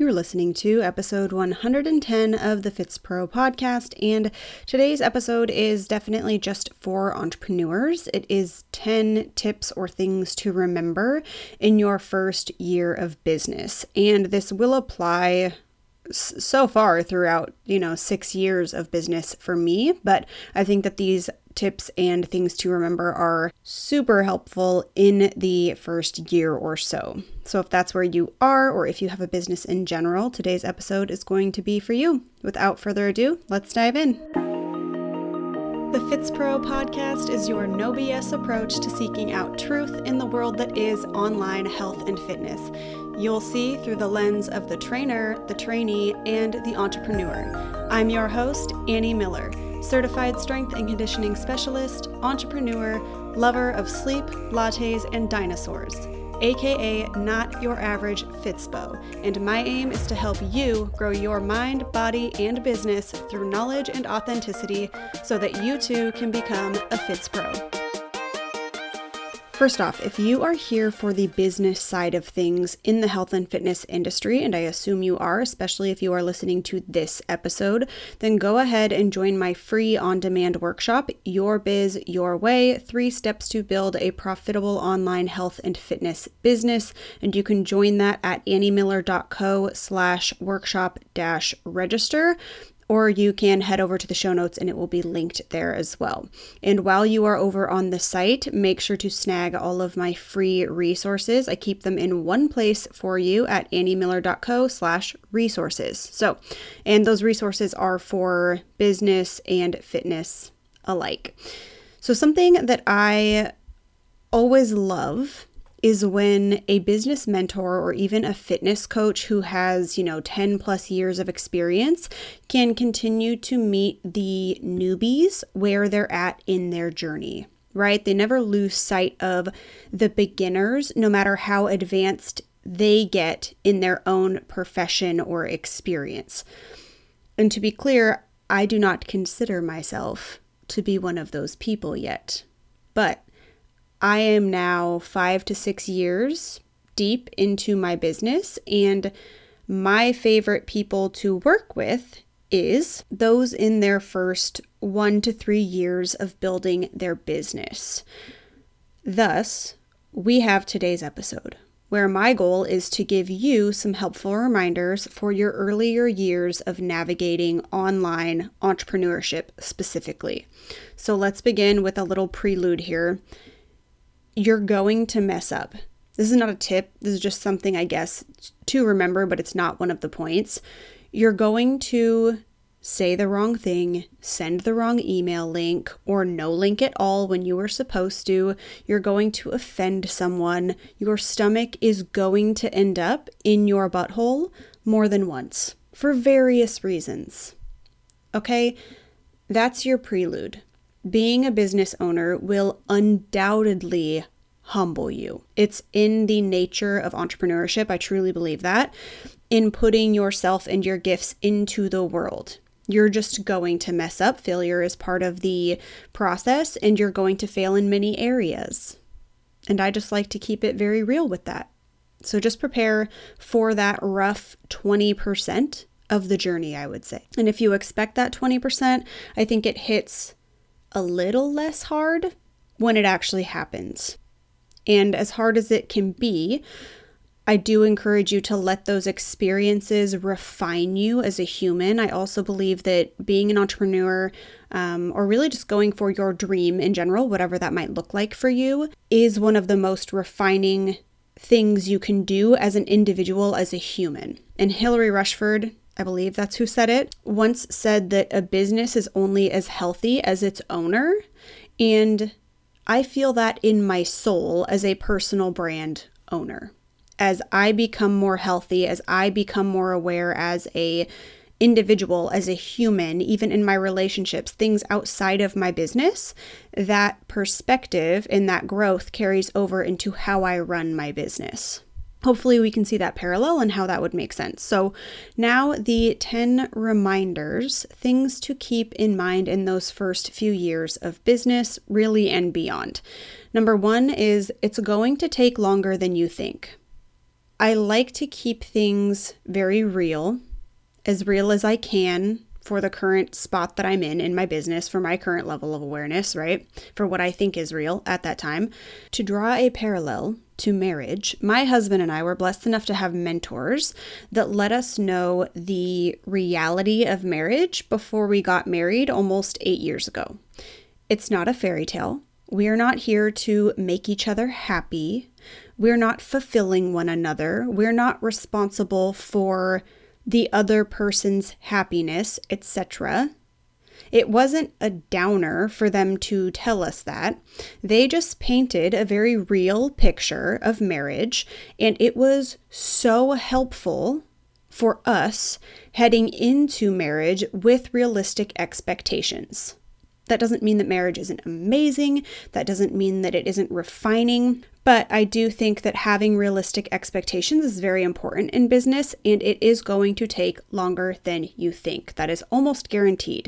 You're listening to episode 110 of the FitzPro podcast, and today's episode is definitely just for entrepreneurs. It is 10 tips or things to remember in your first year of business, and this will apply so far throughout, 6 years of business for me, but I think that these tips and things to remember are super helpful in the first year or so. So if that's where you are, or if you have a business in general, today's episode is going to be for you. Without further ado, let's dive in. The FitzPro podcast is your no BS approach to seeking out truth in the world that is online health and fitness. You'll see through the lens of the trainer, the trainee, and the entrepreneur. I'm your host, Annie Miller, certified strength and conditioning specialist, entrepreneur, lover of sleep, lattes, and dinosaurs, aka not your average Fitspo, and my aim is to help you grow your mind, body, and business through knowledge and authenticity so that you too can become a FitzPro. First off, if you are here for the business side of things in the health and fitness industry, and I assume you are, especially if you are listening to this episode, then go ahead and join my free on-demand workshop, Your Biz, Your Way, 3 Steps to Build a Profitable Online Health and Fitness Business. And you can join that at anniemiller.co/workshop-register. Or you can head over to the show notes and it will be linked there as well. And while you are over on the site, make sure to snag all of my free resources. I keep them in one place for you at anniemiller.co/resources. So, and those resources are for business and fitness alike. So something that I always love is when a business mentor or even a fitness coach who has, 10 plus years of experience can continue to meet the newbies where they're at in their journey, right? They never lose sight of the beginners, no matter how advanced they get in their own profession or experience. And to be clear, I do not consider myself to be one of those people yet, but I am now 5 to 6 years deep into my business, and my favorite people to work with is those in their first 1 to 3 years of building their business. Thus, we have today's episode, where my goal is to give you some helpful reminders for your earlier years of navigating online entrepreneurship specifically. So let's begin with a little prelude here. You're going to mess up. This is not a tip. This is just something, I guess, to remember, but it's not one of the points. You're going to say the wrong thing, send the wrong email link, or no link at all when you were supposed to. You're going to offend someone. Your stomach is going to end up in your butthole more than once for various reasons. Okay? That's your prelude. Being a business owner will undoubtedly humble you. It's in the nature of entrepreneurship. I truly believe that. In putting yourself and your gifts into the world. You're just going to mess up. Failure is part of the process, and you're going to fail in many areas. And I just like to keep it very real with that. So just prepare for that rough 20% of the journey, I would say. And if you expect that 20%, I think it hits a little less hard when it actually happens. And as hard as it can be, I do encourage you to let those experiences refine you as a human. I also believe that being an entrepreneur, or really just going for your dream in general, whatever that might look like for you, is one of the most refining things you can do as an individual, as a human. And Hillary Rushford, I believe that's who said it, once said that a business is only as healthy as its owner. And I feel that in my soul as a personal brand owner. As I become more healthy, as I become more aware as a individual, as a human, even in my relationships, things outside of my business, that perspective and that growth carries over into how I run my business. Hopefully we can see that parallel and how that would make sense. So now the 10 reminders, things to keep in mind in those first few years of business, really and beyond. Number 1 is it's going to take longer than you think. I like to keep things very real as I can for the current spot that I'm in my business, for my current level of awareness, right? For what I think is real at that time. To draw a parallel to marriage, my husband and I were blessed enough to have mentors that let us know the reality of marriage before we got married almost 8 years ago. It's not a fairy tale. We are not here to make each other happy. We're not fulfilling one another. We're not responsible for the other person's happiness, etc. It wasn't a downer for them to tell us that. They just painted a very real picture of marriage, and it was so helpful for us heading into marriage with realistic expectations. That doesn't mean that marriage isn't amazing. That doesn't mean that it isn't refining. But I do think that having realistic expectations is very important in business, and it is going to take longer than you think. That is almost guaranteed,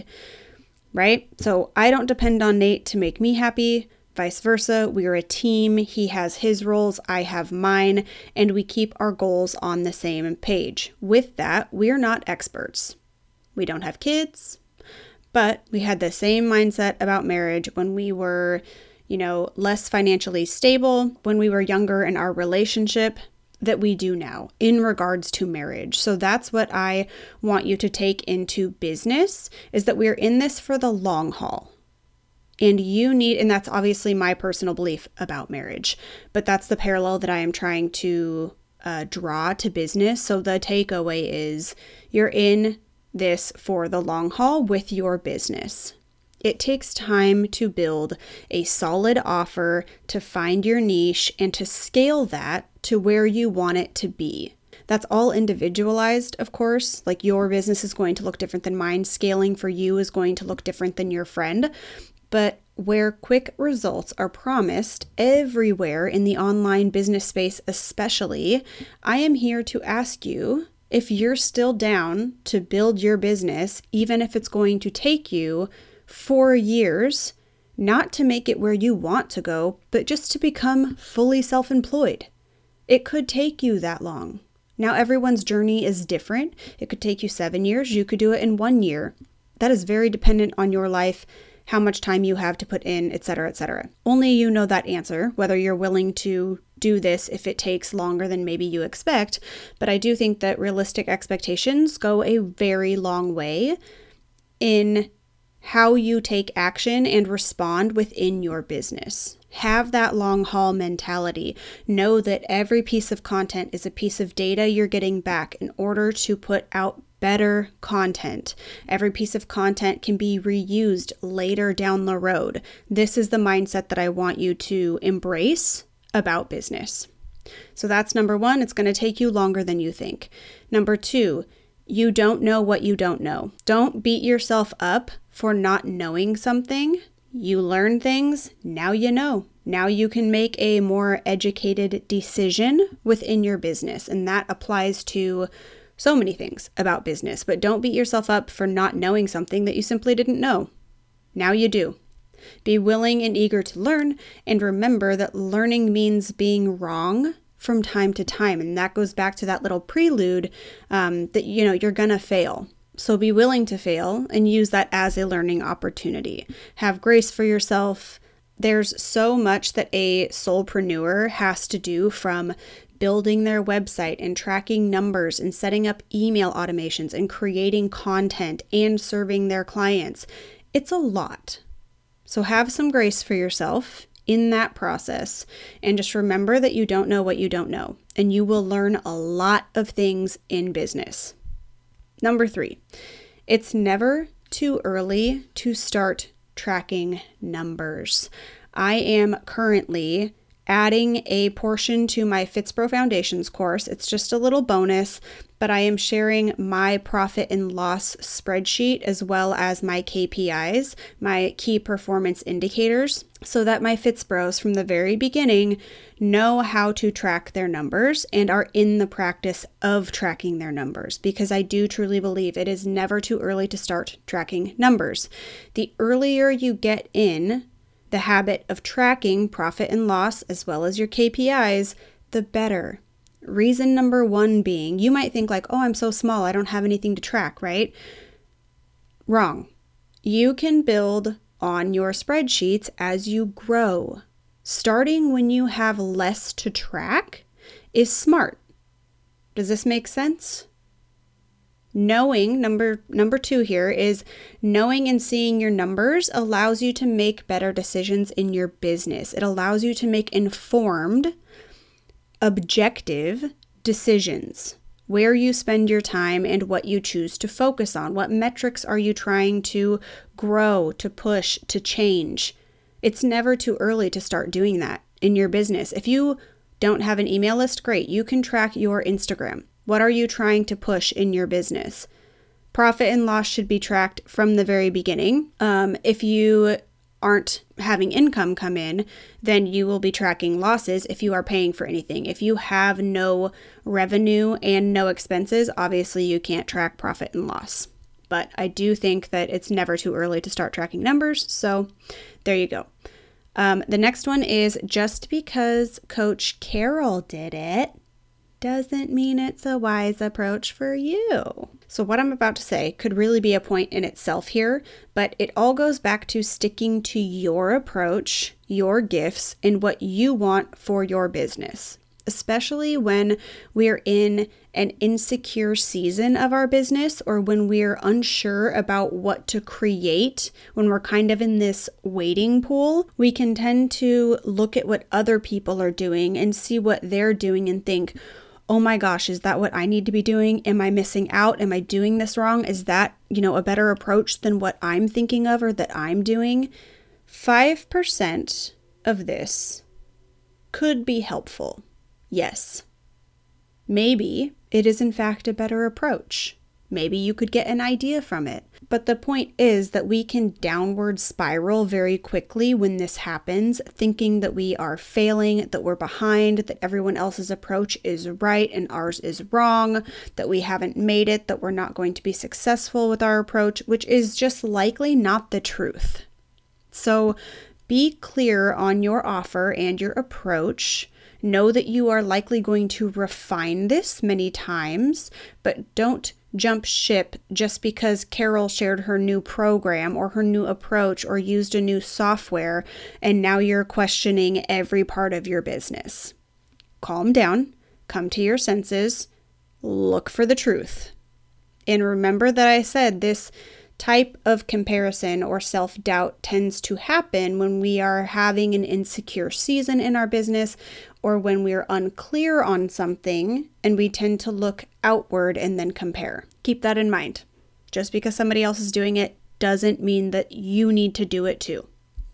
right? So I don't depend on Nate to make me happy. Vice versa. We are a team. He has his roles, I have mine, and we keep our goals on the same page. With that, we are not experts. We don't have kids. But we had the same mindset about marriage when we were, less financially stable, when we were younger in our relationship, that we do now in regards to marriage. So that's what I want you to take into business, is that we're in this for the long haul. And that's obviously my personal belief about marriage, but that's the parallel that I am trying to draw to business. So the takeaway is you're in this for the long haul with your business. It takes time to build a solid offer, to find your niche, and to scale that to where you want it to be. That's all individualized, of course. Like your business is going to look different than mine. Scaling for you is going to look different than your friend. But where quick results are promised everywhere in the online business space especially, I am here to ask you if you're still down to build your business, even if it's going to take you 4 years, not to make it where you want to go, but just to become fully self-employed. It could take you that long. Now, everyone's journey is different. It could take you 7 years. You could do it in 1 year. That is very dependent on your life, how much time you have to put in, etc., etc. Only you know that answer, whether you're willing to do this if it takes longer than maybe you expect. But I do think that realistic expectations go a very long way in how you take action and respond within your business. Have that long haul mentality. Know that every piece of content is a piece of data you're getting back in order to put out better content. Every piece of content can be reused later down the road. This is the mindset that I want you to embrace about business. So that's number one. It's going to take you longer than you think. Number two, you don't know what you don't know. Don't beat yourself up for not knowing something. You learn things, now you know. Now you can make a more educated decision within your business. And that applies to so many things about business. But don't beat yourself up for not knowing something that you simply didn't know. Now you do. Be willing and eager to learn, and remember that learning means being wrong from time to time. And that goes back to that little prelude that, you're going to fail. So be willing to fail and use that as a learning opportunity. Have grace for yourself. There's so much that a solopreneur has to do, from building their website and tracking numbers and setting up email automations and creating content and serving their clients. It's a lot. So have some grace for yourself in that process, and just remember that you don't know what you don't know, and you will learn a lot of things in business. Number 3, it's never too early to start tracking numbers. I am currently adding a portion to my FitzPro Foundations course. It's just a little bonus, but I am sharing my profit and loss spreadsheet as well as my KPIs, my key performance indicators, so that my FitzPros from the very beginning know how to track their numbers and are in the practice of tracking their numbers, because I do truly believe it is never too early to start tracking numbers. The earlier you get in the habit of tracking profit and loss as well as your KPIs, the better. Reason number one being, you might think like, oh, I'm so small, I don't have anything to track, right? Wrong. You can build on your spreadsheets as you grow. Starting when you have less to track is smart. Does this make sense? Knowing, number two here is knowing and seeing your numbers allows you to make better decisions in your business. It allows you to make informed, objective decisions. Where you spend your time and what you choose to focus on. What metrics are you trying to grow, to push, to change? It's never too early to start doing that in your business. If you don't have an email list, great. You can track your Instagram. What are you trying to push in your business? Profit and loss should be tracked from the very beginning. If you aren't having income come in, then you will be tracking losses if you are paying for anything. If you have no revenue and no expenses, obviously you can't track profit and loss. But I do think that it's never too early to start tracking numbers. So there you go. The next one is just because Coach Carol did it doesn't mean it's a wise approach for you. So what I'm about to say could really be a point in itself here, but it all goes back to sticking to your approach, your gifts, and what you want for your business, especially when we're in an insecure season of our business or when we're unsure about what to create, when we're kind of in this waiting pool. We can tend to look at what other people are doing and see what they're doing and think, oh my gosh, is that what I need to be doing? Am I missing out? Am I doing this wrong? Is that, a better approach than what I'm thinking of or that I'm doing? 5% of this could be helpful. Yes. Maybe it is in fact a better approach. Maybe you could get an idea from it. But the point is that we can downward spiral very quickly when this happens, thinking that we are failing, that we're behind, that everyone else's approach is right and ours is wrong, that we haven't made it, that we're not going to be successful with our approach, which is just likely not the truth. So be clear on your offer and your approach. Know that you are likely going to refine this many times, but don't jump ship just because Carol shared her new program or her new approach or used a new software and now you're questioning every part of your business. Calm down, come to your senses, look for the truth. And remember that I said this type of comparison or self-doubt tends to happen when we are having an insecure season in our business or when we're unclear on something and we tend to look outward and then compare. Keep that in mind. Just because somebody else is doing it doesn't mean that you need to do it too.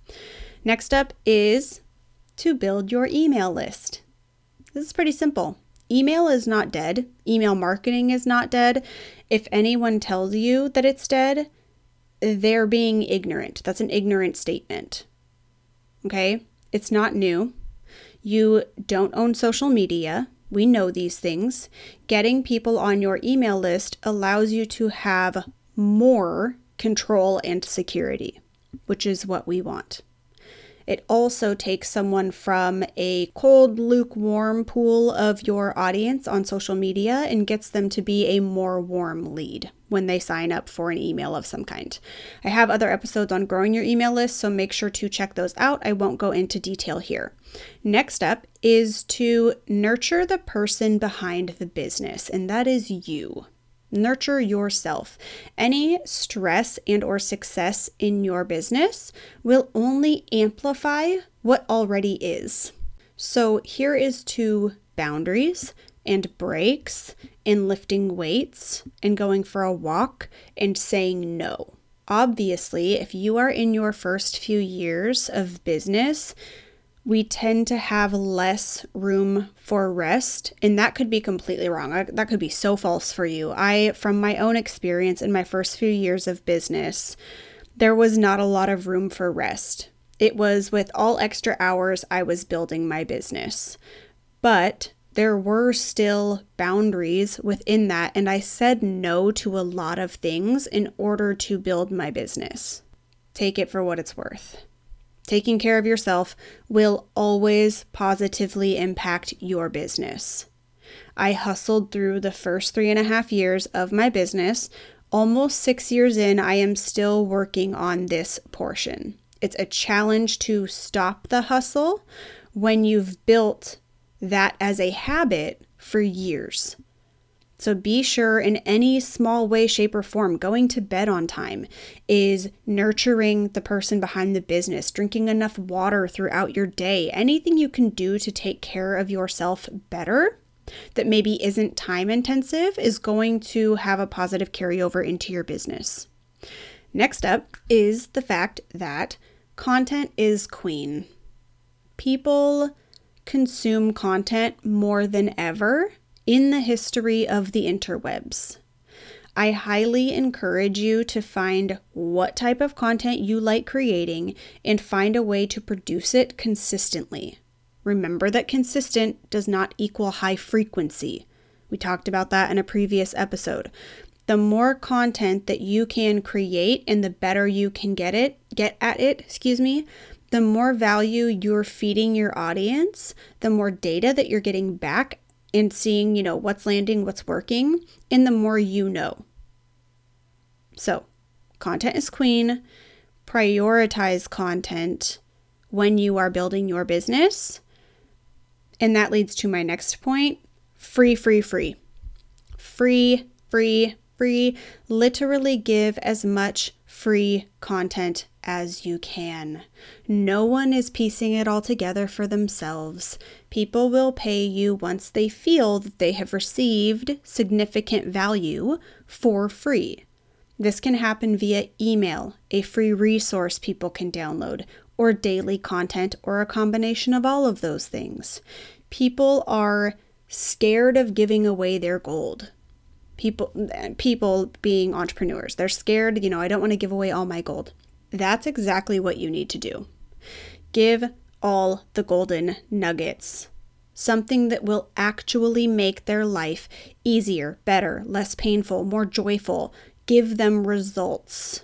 Next up is to build your email list. This is pretty simple. Email is not dead. Email marketing is not dead. If anyone tells you that it's dead, they're being ignorant. That's an ignorant statement. Okay? It's not new. You don't own social media. We know these things. Getting people on your email list allows you to have more control and security, which is what we want. It also takes someone from a cold, lukewarm pool of your audience on social media and gets them to be a more warm lead when they sign up for an email of some kind. I have other episodes on growing your email list, so make sure to check those out. I won't go into detail here. Next up is to nurture the person behind the business, and that is you. Nurture yourself. Any stress and or success in your business will only amplify what already is. So here is to boundaries and breaks and lifting weights and going for a walk and saying no. Obviously, if you are in your first few years of business, we tend to have less room for rest, and that could be completely wrong. That could be so false for you. From my own experience in my first few years of business, there was not a lot of room for rest. It was with all extra hours I was building my business, but there were still boundaries within that, and I said no to a lot of things in order to build my business. Take it for what it's worth. Taking care of yourself will always positively impact your business. I hustled through the first 3.5 years of my business. Almost 6 years in, I am still working on this portion. It's a challenge to stop the hustle when you've built that as a habit for years. So be sure in any small way, shape, or form, going to bed on time is nurturing the person behind the business, drinking enough water throughout your day, anything you can do to take care of yourself better that maybe isn't time intensive is going to have a positive carryover into your business. Next up is the fact that content is queen. People consume content more than ever in the history of the interwebs. I highly encourage you to find what type of content you like creating and find a way to produce it consistently. Remember that consistent does not equal high frequency. We talked about that in a previous episode. The more content that you can create and the better you can get at it, the more value you're feeding your audience, the more data that you're getting back and seeing, what's landing, what's working, and the more you know. So, content is queen. Prioritize content when you are building your business. And that leads to my next point, free. Free. Literally give as much free content as you can. No one is piecing it all together for themselves. People will pay you once they feel that they have received significant value for free. This can happen via email, a free resource people can download, or daily content, or a combination of all of those things. People are scared of giving away their gold. People being entrepreneurs, they're scared, I don't want to give away all my gold. That's exactly what you need to do. Give all the golden nuggets. Something that will actually make their life easier, better, less painful, more joyful. Give them results.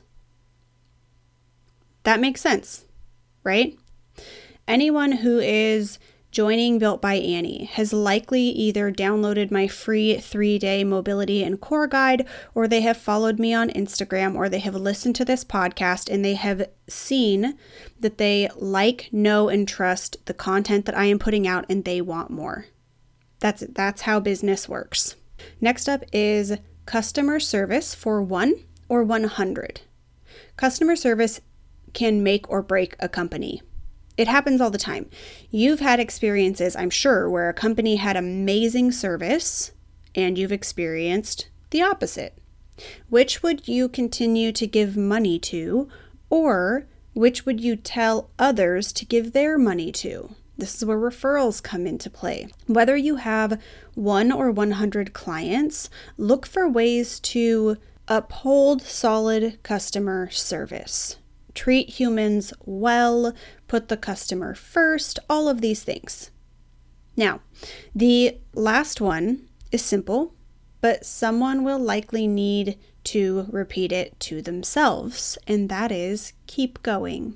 That makes sense, right? Anyone who is joining Built by Annie has likely either downloaded my free 3-day mobility and core guide, or they have followed me on Instagram, or they have listened to this podcast and they have seen that they like, know, and trust the content that I am putting out and they want more. That's how business works. Next up is customer service for 1 or 100. Customer service can make or break a company. It happens all the time. You've had experiences, I'm sure, where a company had amazing service and you've experienced the opposite. Which would you continue to give money to, or which would you tell others to give their money to? This is where referrals come into play. Whether you have 1 or 100 clients, look for ways to uphold solid customer service. Treat humans well, put the customer first, all of these things. Now, the last one is simple, but someone will likely need to repeat it to themselves, and that is keep going.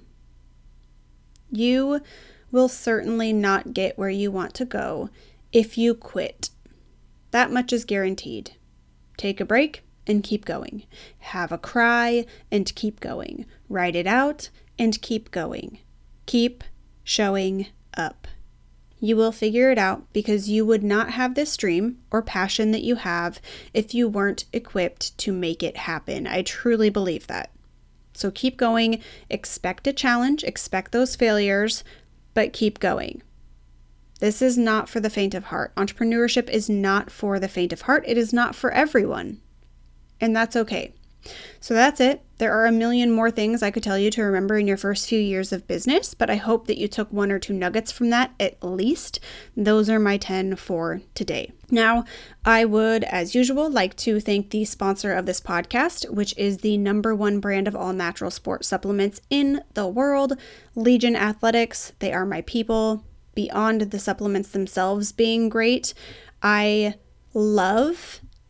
You will certainly not get where you want to go if you quit. That much is guaranteed. Take a break and keep going. Have a cry and keep going. Write it out and keep going. Keep showing up. You will figure it out because you would not have this dream or passion that you have if you weren't equipped to make it happen. I truly believe that. So keep going. Expect a challenge. Expect those failures, but keep going. This is not for the faint of heart. Entrepreneurship is not for the faint of heart. It is not for everyone. And that's okay. So that's it. There are a million more things I could tell you to remember in your first few years of business, but I hope that you took 1 or 2 nuggets from that at least. Those are my 10 for today. Now, I would, as usual, like to thank the sponsor of this podcast, which is the #1 brand of all natural sport supplements in the world, Legion Athletics. They are my people. Beyond the supplements themselves being great, I love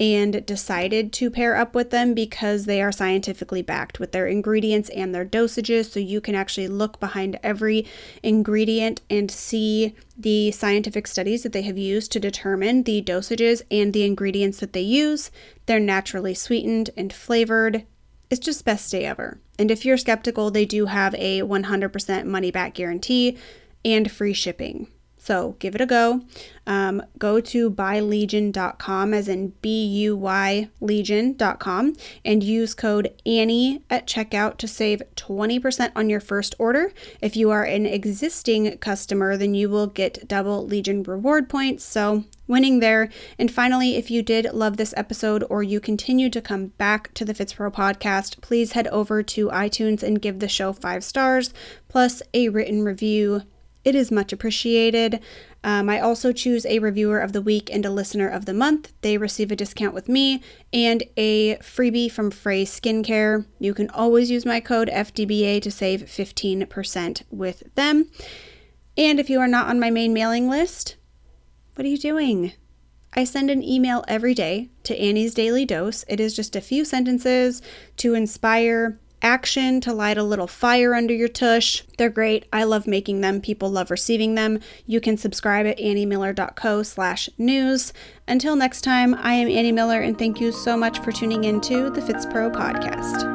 and decided to pair up with them because they are scientifically backed with their ingredients and their dosages. So you can actually look behind every ingredient and see the scientific studies that they have used to determine the dosages and the ingredients that they use. They're naturally sweetened and flavored. It's just best day ever. And if you're skeptical, they do have a 100% money back guarantee and free shipping. So give it a go. Go to buylegion.com, as in BUY Legion.com, and use code Annie at checkout to save 20% on your first order. If you are an existing customer, then you will get double Legion reward points. So winning there. And finally, if you did love this episode or you continue to come back to the FitsPro podcast, please head over to iTunes and give the show 5 stars plus a written review. It is much appreciated. I also choose a reviewer of the week and a listener of the month. They receive a discount with me and a freebie from Frey Skincare. You can always use my code FDBA to save 15% with them. And if you are not on my main mailing list, what are you doing? I send an email every day to Annie's Daily Dose. It is just a few sentences to inspire action, to light a little fire under your tush. They're great. I love making them. People love receiving them. You can subscribe at anniemiller.co/news. Until next time, I am Annie Miller, and thank you so much for tuning into the FitsPro podcast.